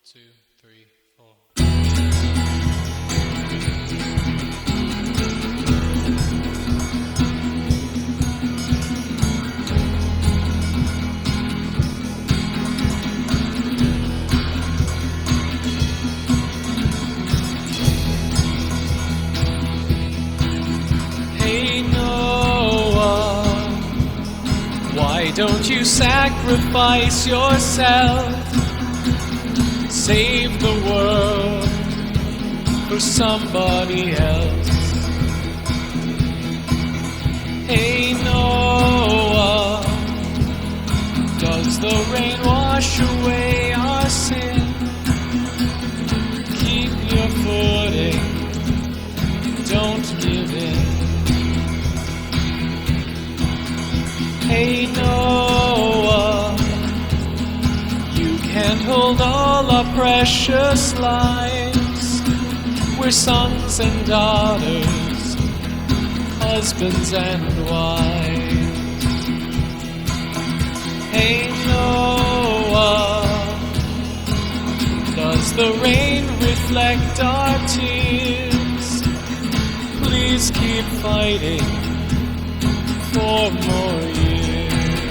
2, 3, 4. Hey Noah, why don't you sacrifice yourself? Save the world for somebody else. Hey Noah, does the rain wash away our sin? Keep your footing, don't give in. Hey Noah, you can't hold all our precious lives. We're sons and daughters, husbands and wives. Hey Noah, does the rain reflect our tears? Please keep fighting for more years.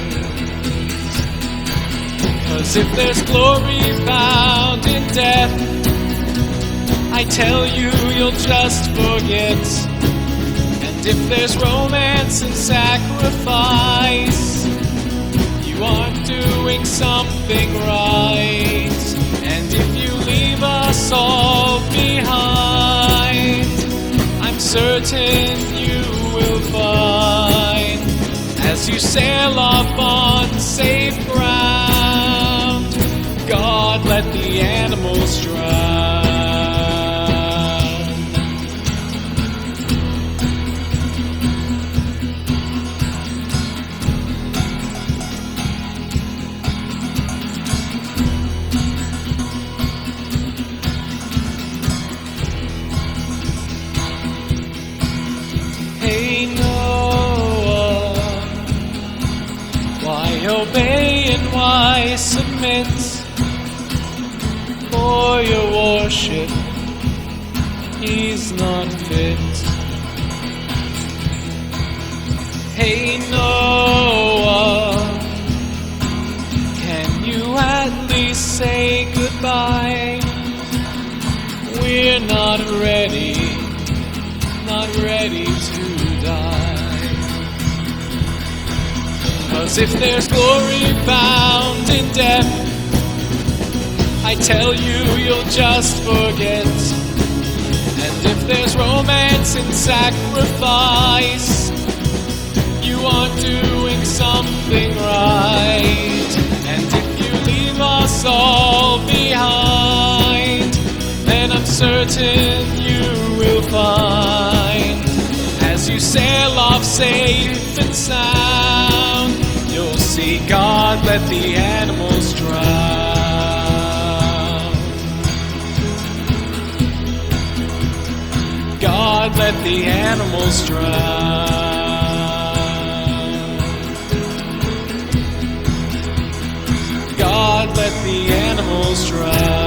'Cause if there's glory found in death, I tell you, you'll just forget. And if there's romance in sacrifice, you aren't doing something right. And if you leave us all behind, I'm certain you will find, as you sail off on safe ground, God let the animals drown. Hey Noah, why obey and why submit? For your worship, he's not fit. Hey Noah, can you at least say goodbye? We're not ready to die. 'Cause if there's glory found in death, I tell you, you'll just forget. And if there's romance in sacrifice, you aren't doing something right. And if you leave us all behind, then I'm certain you will find, as you sail off safe and sound, you'll see God let the animals drown. God let the animals drown. God let the animals drown.